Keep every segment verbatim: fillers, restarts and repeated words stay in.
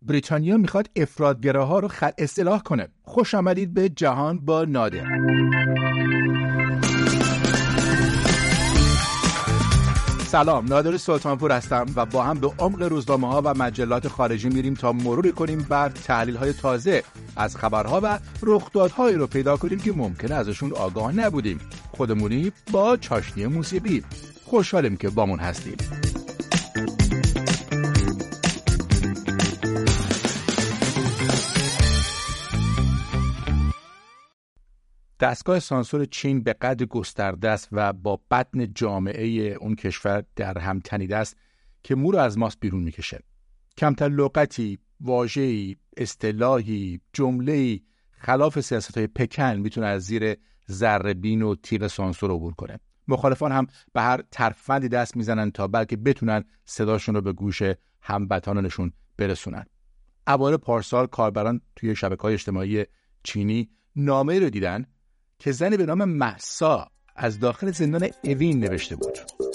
بریتانیا میخواد افراطگراها رو خلع اصلاح کنه. خوش آمدید به جهان با نادر. سلام، نادر سلطانپور هستم و با هم به عمق روزنامه‌ها و مجلات خارجی میریم تا مروری کنیم بر تحلیل‌های تازه از خبرها و رخدادهایی رو پیدا کنیم که ممکنه ازشون آگاه نبودیم. خودمونی با چاشنی موسیقی. خوشحالیم که بامون هستیم. دستگاه سانسور چین به قدر گسترده است و با بطن جامعه اون کشور در هم تنیده است که مو رو از ماست بیرون میکشه. کمتر لغتی، واژه‌ای، اصطلاحی، جمله‌ای خلاف سیاست‌های پکن میتونه از زیر ذره‌بین و تیغ سانسور عبور کنه. مخالفان هم به هر ترفندی دست میزنن تا بلکه بتونن صداشون رو به گوش هموطنانشون برسونن. اوایل پارسال کاربران توی شبکه‌های اجتماعی چینی نامه‌ای رو دیدن که زنی به نام مهسا از داخل زندان اوین نوشته بود.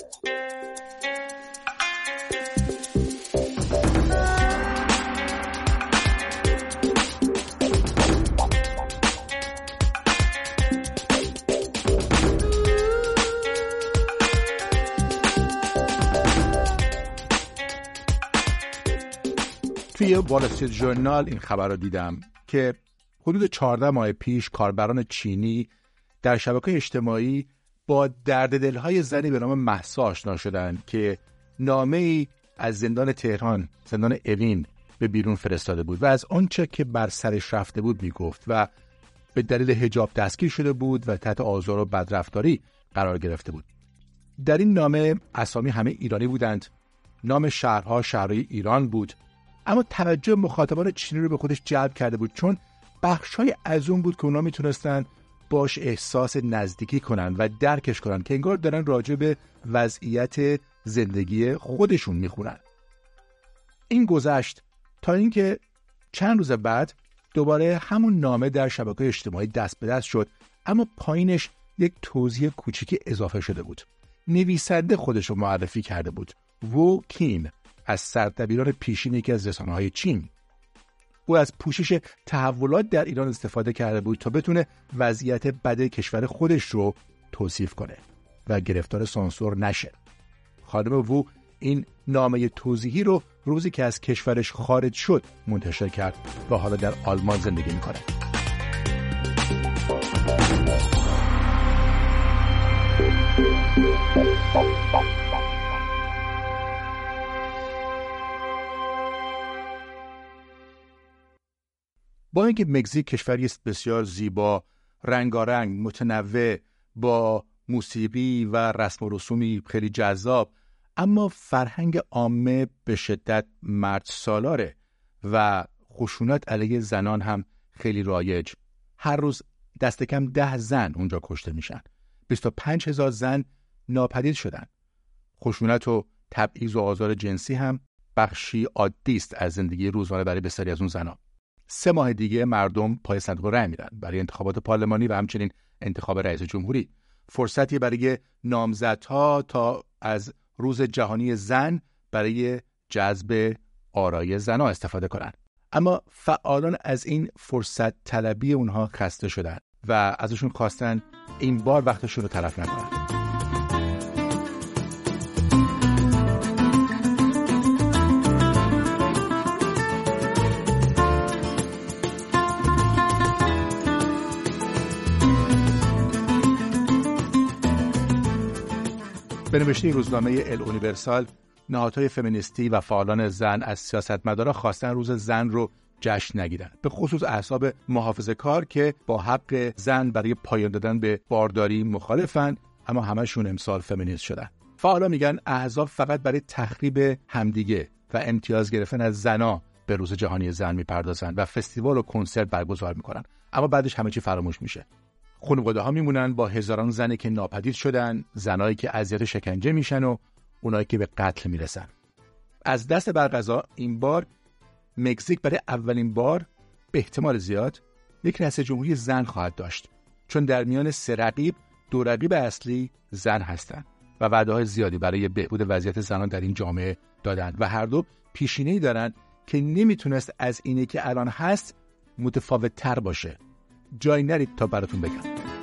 توی وال استریت ژورنال این خبر رو دیدم که حدود چهارده ماه پیش کاربران چینی در شبکه‌های اجتماعی با درد دل‌های زنی به نام مهسا آشنا شدند که نامه‌ای از زندان تهران، زندان اوین به بیرون فرستاده بود و از آنچه که بر سرش رفته بود میگفت و به دلیل حجاب دستگیر شده بود و تحت آزار و بدرفتاری قرار گرفته بود. در این نامه اسامی همه ایرانی بودند، نام شهرها شهرهای ایران بود، اما توجه مخاطبان چینی رو به خودش جلب کرده بود چون بخشای از اون بود که اونا میتونستن باش احساس نزدیکی کنن و درکش کنن که انگار دارن راجع به وضعیت زندگی خودشون میخونن. این گذشت تا اینکه چند روز بعد دوباره همون نامه در شبکه‌های اجتماعی دست به دست شد، اما پایینش یک توضیح کوچیکی اضافه شده بود. نویسنده خودش رو معرفی کرده بود، وو کین، از سردبیران پیشین یکی از رسانه‌های چین. او از پوشش تحولات در ایران استفاده کرده بود تا بتونه وضعیت بد کشور خودش رو توصیف کنه و گرفتار سانسور نشه. خانم وو این نامه توضیحی رو روزی که از کشورش خارج شد منتشر کرد و حالا در آلمان زندگی میکنه. با اینکه مکزیک کشوری است بسیار زیبا، رنگارنگ، متنوع، با موسیقی و رسم و رسومی خیلی جذاب، اما فرهنگ عامه به شدت مرد سالاره و خشونت علیه زنان هم خیلی رایج. هر روز دست کم ده زن اونجا کشته میشن. بیست و پنج هزار زن ناپدید شدن. خشونت و تبعیض و آزار جنسی هم بخشی عادی است از زندگی روزانه برای بسیاری از اون زنان. سه ماه دیگه مردم پای صندوق رای میدن برای انتخابات پارلمانی و همچنین انتخاب رئیس جمهوری. فرصتی برای نامزدها تا از روز جهانی زن برای جذب آرای زنها استفاده کنن. اما فعالان از این فرصت طلبی اونها خسته شدن و ازشون خواستن این بار وقتشون رو تلف نکنن. به نوشته روزنامه ال اونیورسال، نهادهای فمینیستی و فعالان زن از سیاستمدارا خواستن روز زن رو جشن نگیرن، به خصوص احزاب محافظه‌کار که با حق زن برای پایان دادن به بارداری مخالفن، اما همشون امسال فمینیست شدن. فعالا میگن احزاب فقط برای تخریب همدیگه و امتیاز گرفتن از زنا به روز جهانی زن میپردازن و فستیوال و کنسرت برگزار میکنن، اما بعدش همه چی فراموش میشه. خانواده ها میمونن با هزاران زنی که ناپدید شدن، زنایی که اذیت شکنجه میشن و اونایی که به قتل میرسن. از دست برقضا این بار مکزیک برای اولین بار به احتمال زیاد یک رئیس جمهوری زن خواهد داشت، چون در میان سه رقیب دو رقیب اصلی زن هستند و وعده‌های زیادی برای بهبود وضعیت زنان در این جامعه دادند و هر دو پیشینه‌ای دارند که نمیتونست از اینی که الان هست متفاوت تر باشه. جای نرید تا براتون بگم.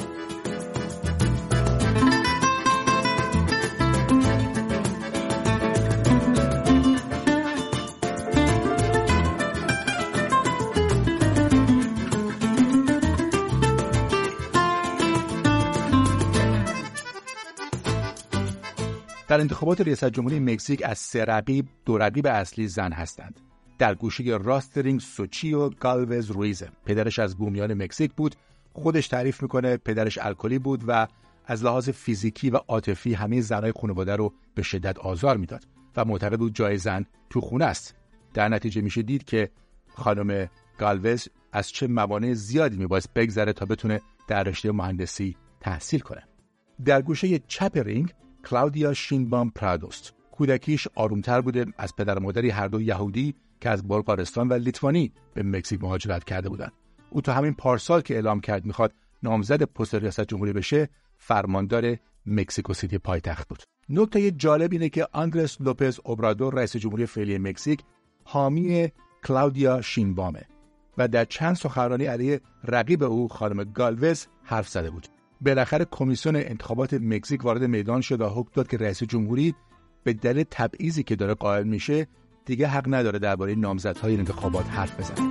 در انتخابات ریاست جمهوری مکزیک از سه رقیب دو رقیب اصلی زن هستند. در گوشه راست رینگ سوچیو گالوز رویز، پدرش از بومیان مکزیک بود. خودش تعریف میکنه پدرش الکلی بود و از لحاظ فیزیکی و عاطفی همه زنای خانواده رو به شدت آزار میداد و معتقد بود جای زن تو خونه است. در نتیجه میشه دید که خانم گالوز از چه موانع زیادی میبایست بگذره تا بتونه در رشته مهندسی تحصیل کنه. در گوشه چپ رینگ کلاودیا شینبام پرادوست. کودکیش آرومتر بوده، از پدر و مادری هر دو یهودی که از بلغارستان و لیتوانی به مکزیک مهاجرت کرده بودند. او تا همین پارسال که اعلام کرد میخواد نامزد پست ریاست جمهوری بشه، فرماندار مکزیکو سیتی پایتخت بود. نکته جالب اینه که آندرس لوپز اوبرادور رئیس جمهوری فعلی مکزیک حامی کلاودیا شینبامه و در چند سخنرانی علیه رقیب او خانم گالوز حرف زده بود. بالاخره کمیسیون انتخابات مکزیک وارد میدان شد و حکم داد که رئیس جمهوری به دلیل تبعیضی که داره قائل میشه دیگه حق نداره درباره نامزدهای انتخابات حرف بزنه.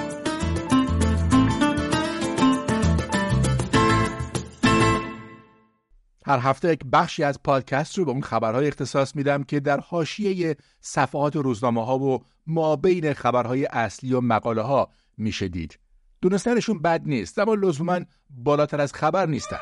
هر هفته یک بخشی از پادکست رو به اون خبرهای اختصاص میدم که در حاشیه صفحات روزنامه‌ها و مابین خبرهای اصلی و مقاله ها میشه دید. دونستنشون بد نیست، اما لزوماً بالاتر از خبر نیستن.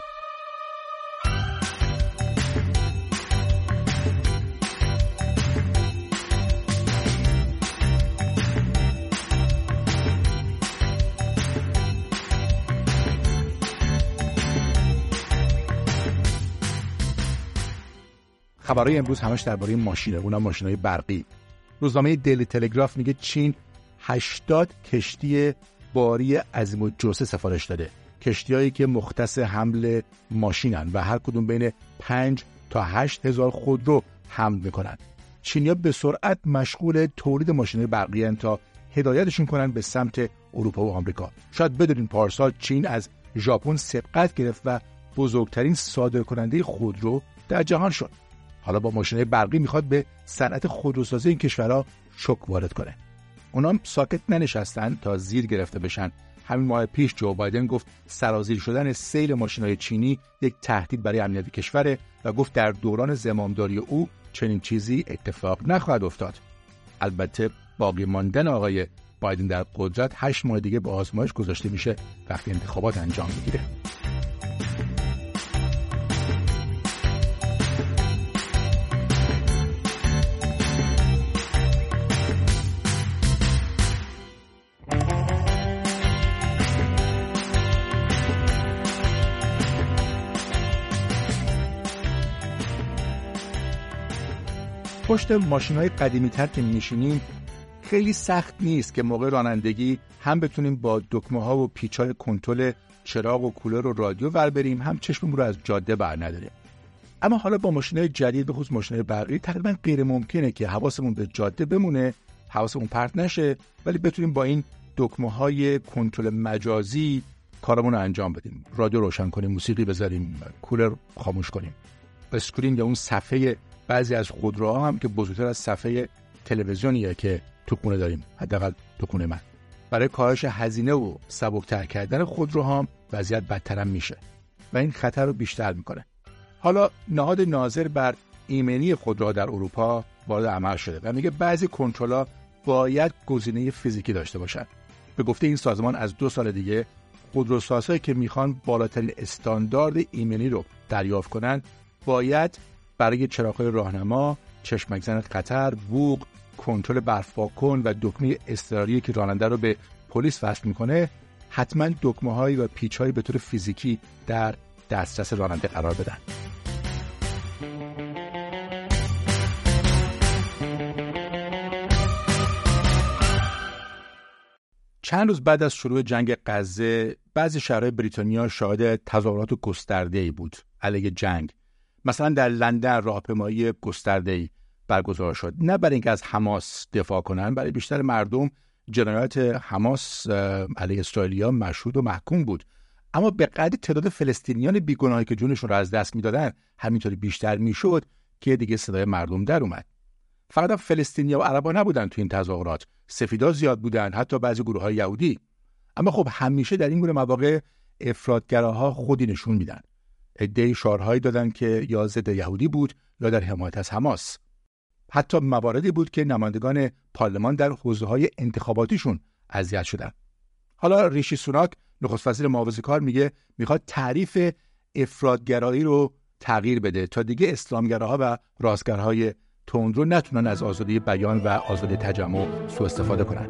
خبرهای امروز همش درباره ماشینه، اونم ماشینای برقی. روزنامه دیلی تلگراف میگه چین هشتاد کشتی باری عظیم الجثه سفارش داده. کشتیایی که مختص حمل ماشینن و هر کدوم بین پنج تا هشت هزار خودرو حمل میکنن. چینی‌ها به سرعت مشغول تولید ماشین‌های برقی ان تا هدایتشون کنن به سمت اروپا و آمریکا. شاید بدونین پارسال چین از ژاپن سبقت گرفت و بزرگترین صادرکننده خودرو در جهان شد. حالا با ماشین‌های برقی میخواد به صنعت خودروسازی این کشورها شوک وارد کنه. اونام ساکت ننشستن تا زیر گرفته بشن. همین ماه پیش جو بایدن گفت سرازیر شدن سیل ماشین‌های چینی یک تهدید برای امنیت کشوره و گفت در دوران زمامداری او چنین چیزی اتفاق نخواهد افتاد. البته باقی ماندن آقای بایدن در قدرت هشت ماه دیگه به آزمایش گذاشته میشه وقتی انتخابات انجام میگیره. پشت ماشین‌های قدیمی‌تر که می‌نشینیم خیلی سخت نیست که موقع رانندگی هم بتونیم با دکمه‌ها و پیچ‌های کنترل چراغ و کولر و رادیو ور بریم، هم چشممون رو از جاده بر نداریم. اما حالا با ماشین‌های جدید، به خصوص ماشین‌های برقی، تقریباً غیر ممکنه که حواسمون به جاده بمونه، حواسمون پرت نشه، ولی بتونیم با این دکمه‌های کنترل مجازی کارمون رو انجام بدیم. رادیو روشن کنیم، موسیقی بذاریم، کولر خاموش کنیم. اسکرین یا اون صفحه بعضی از خودروها هم که بزرگتر از صفحه تلویزیونیه که تو خونه داریم، حداقل تو خونه من. برای کاهش هزینه و سبک‌تر کردن خودروها هم وضعیت بدتر هم میشه و این خطر رو بیشتر میکنه. حالا نهاد ناظر بر ایمنی خودروها در اروپا وارد عمل شده و میگه بعضی کنترل‌ها باید گزینه فیزیکی داشته باشن. به گفته این سازمان از دو سال دیگه خودروسازهایی که میخوان بالاترین استاندارد ایمنی رو دریافت کنن باید برای چراغ‌های راهنما، چشمک زن خطر، بوق، کنترل برف‌پاکن و دکمه اضطراری که راننده رو به پلیس وصل میکنه، حتما دکمه‌هایی و پیچ‌هایی به طور فیزیکی در دسترس راننده قرار بدن. چند روز بعد از شروع جنگ غزه، بعضی شهرهای بریتانیا شاهد تظاهرات گسترده‌ای بود علیه جنگ. مثلا در لندن راهپیمایی گسترده‌ای برگزار شد، نه برای اینکه از حماس دفاع کنن. برای بیشتر مردم جنایات حماس علیه اسرائیلیا مشهود و محکوم بود، اما به قدری تعداد فلسطینیان بیگناهی که جونشون رو از دست میدادن همینطوری بیشتر میشد که دیگه صدای مردم در اومد. فقط فلسطینیا و عربا نبودن تو این تظاهرات، سفیدا زیاد بودن، حتی بعضی گروه‌های یهودی. اما خب همیشه در این گونه مواقع افراطگراها خودی نشون میدن. عده‌ای شعارهایی دادن که یا ضد یهودی بود یا در حمایت از حماس. حتی مواردی بود که نمایندگان پارلمان در حوزه‌های انتخاباتیشون اذیت شدن. حالا ریشی سوناک نخست وزیر محافظه‌کار میگه میخواد تعریف افراطگرایی رو تغییر بده تا دیگه اسلامگراها و راستگرهای تندرو نتونن از آزادی بیان و آزادی تجمع سوء استفاده کنن.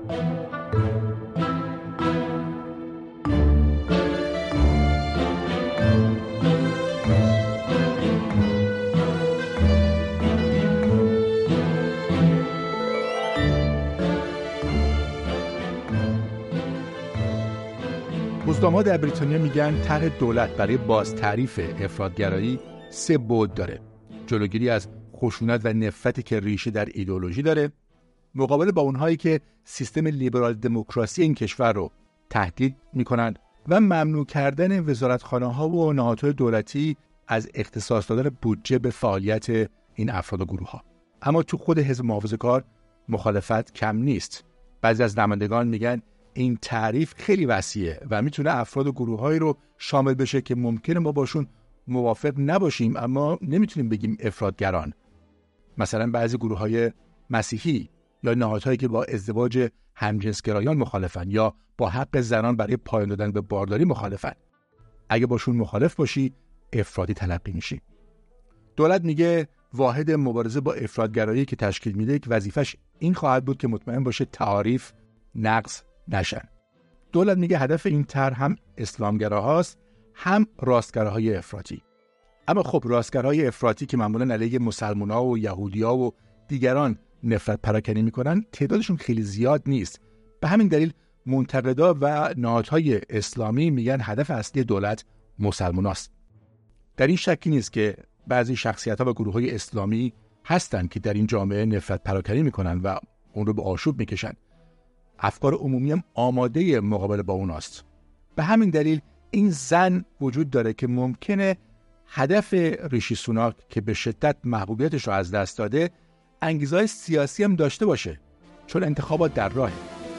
روزنامه‌ها در بریتانیا میگن طرح دولت برای باز تعریف افراطگرایی سه بعد داره. جلوگیری از خشونت و نفرتی که ریشه در ایدئولوژی داره، مقابله با اونهایی که سیستم لیبرال دموکراسی این کشور رو تهدید میکنن و ممنوع کردن وزارتخانه‌ها و نهادهای دولتی از اختصاص دادن بودجه به فعالیت این افراد و گروه‌ها. اما تو خود حزب محافظه‌کار مخالفت کم نیست. بعضی از نمایندگان میگن این تعریف خیلی وسیعه و میتونه افراد و گروه‌هایی رو شامل بشه که ممکنه ما باشون موافق نباشیم اما نمیتونیم بگیم افراطگران. مثلا بعضی گروه‌های مسیحی یا نهادهایی که با ازدواج همجنسگرایان مخالفن یا با حق زنان برای پایان دادن به بارداری مخالفن. اگه باشون مخالف باشی افراطی تلقی میشی. دولت میگه واحد مبارزه با افراطگرایی که تشکیل میده که وظیفش این خواهد بود که مطمئن باشه تعاریف نقض نشن. دولت میگه هدف این طرح هم اسلامگراهاست هم راستگراهای افراطی. اما خب راستگراهای افراطی که معمولا علیه مسلمان‌ها و یهودی‌ها و دیگران نفرت پراکنی میکنن تعدادشون خیلی زیاد نیست. به همین دلیل منتقدا و نهادهای اسلامی میگن هدف اصلی دولت مسلماناست. در این شکی نیست که بعضی شخصیت‌ها و گروه‌های اسلامی هستن که در این جامعه نفرت پراکنی میکنن و اون رو به آشوب میکشن. افکار عمومی هم آماده مقابله با اوناست. به همین دلیل این زن وجود داره که ممکنه هدف ریشی سوناک که به شدت محبوبیتش رو از دست داده انگیزه‌های سیاسی هم داشته باشه، چون انتخابات در راهه.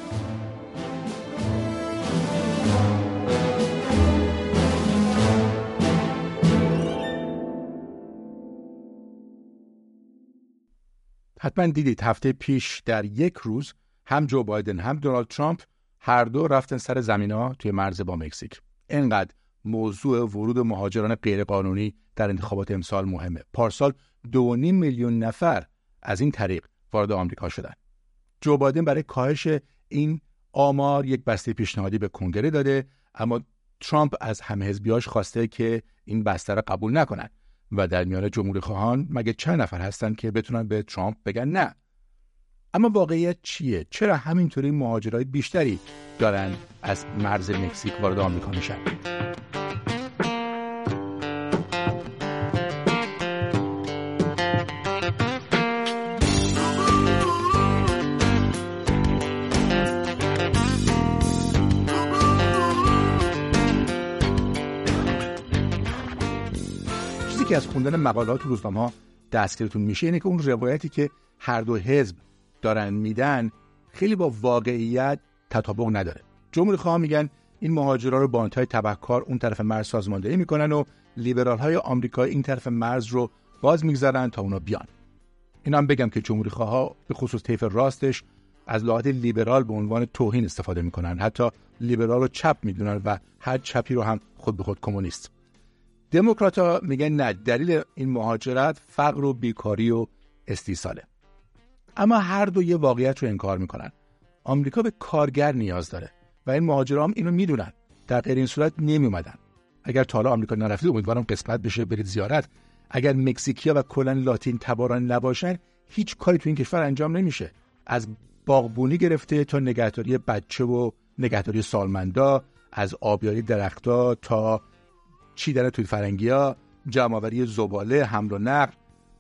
حتما دیدید هفته پیش در یک روز هم جو بایدن هم دونالد ترامپ هر دو رفتن سر زمینا توی مرز با مکزیک. اینقدر موضوع ورود مهاجران غیرقانونی در انتخابات امسال مهمه. پارسال دو و نیم میلیون نفر از این طریق وارد آمریکا شدن. جو بایدن برای کاهش این آمار یک بسته پیشنهادی به کنگره داده، اما ترامپ از همحزبیاش خواسته که این بسته را قبول نکنن و در میان جمهوری‌خواهان مگه چند نفر هستن که بتونن به ترامپ بگن نه؟ اما واقعیت چیه؟ چرا همینطوری مهاجرای بیشتری دارن از مرز مکزیک وارد آمریکا میشن؟ چیزی که از خوندن مقالات و روزنامه‌ها دستگیرتون میشه اینه که اون روایتی که هر دو حزب دارن میدن خیلی با واقعیت تطابق نداره. جمهوری‌خواها میگن این مهاجرا رو بانت‌های تبهکار اون طرف مرز سازماندهی میکنن و لیبرال‌های آمریکایی این طرف مرز رو باز میگذارن تا اونا بیان. اینا هم بگم که جمهوری‌خواها به خصوص طیف راستش از لغت لیبرال به عنوان توهین استفاده میکنن. حتی لیبرال رو چپ میدونن و هر چپی رو هم خود به خود کمونیست. دموکرات‌ها میگن نه، دلیل این مهاجرت فقر و بیکاری و استیصاله. اما هر دو یه واقعیت رو انکار میکنن. آمریکا به کارگر نیاز داره و این مهاجرام اینو میدونن. در غیر این صورت نمی اومدن. اگر تا حالا آمریکا نرفتید امیدوارم قسمت بشه برید زیارت. اگر مکزیکیا و کلا لاتین تباران نباشن هیچ کاری تو این کشور انجام نمیشه. از باغبونی گرفته تا نگهداری بچه و نگهداری سالمندا، از آبیاری درخت‌ها تا چیدن توی فرنگی‌ها، جمع‌آوری زباله، حمل و نقل،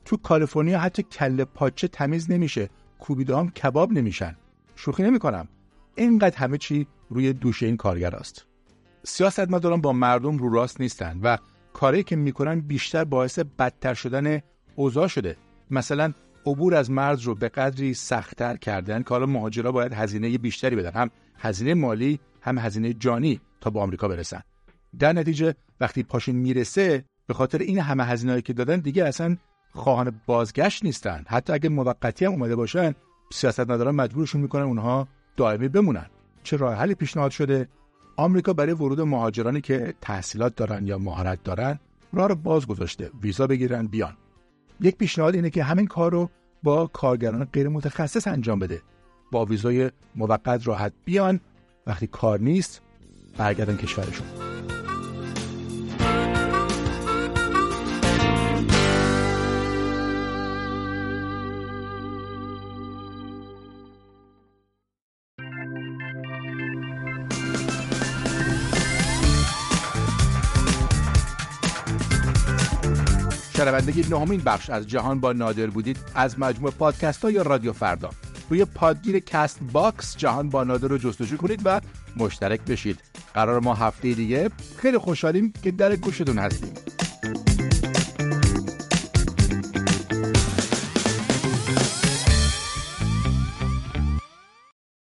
تو کالیفرنیا حتی کله پاچه تمیز نمیشه، کوبیده هم کباب نمیشن. شوخی نمیکنم. اینقدر همه چی روی دوش این کارگراست. سیاستمداران با مردم رو راست نیستن و کاری که میکنن بیشتر باعث بدتر شدن اوضاع شده. مثلا عبور از مرز رو به قدری سخت‌تر کردن که حالا مهاجرا باید هزینه بیشتری بدن، هم هزینه مالی هم هزینه جانی، تا به آمریکا برسن. در نتیجه وقتی پاشون میرسه به خاطر این همه هزینه‌ای که دادن دیگه اصلا خواهان بازگشت نیستن. حتی اگه موقتی هم اومده باشن، سیاستمداران مجبورشون میکنن اونها دائمی بمونن. چه راه حلی پیشنهاد شده؟ آمریکا برای ورود مهاجرانی که تحصیلات دارن یا مهارت دارن راه رو باز گذاشته، ویزا بگیرن بیان. یک پیشنهاد اینه که همین کار رو با کارگران غیر متخصص انجام بده. با ویزای موقت راحت بیان، وقتی کار نیست برگردن کشورشون. شنوندگی نهمین بخش از جهان با نادر بودید از مجموعه پادکست ها یا رادیو فردا. روی پادگیر کست باکس جهان با نادر رو جستجو کنید و مشترک بشید. قرار ما هفته دیگه خیلی خوشحالیم که در گوشتون هستیم.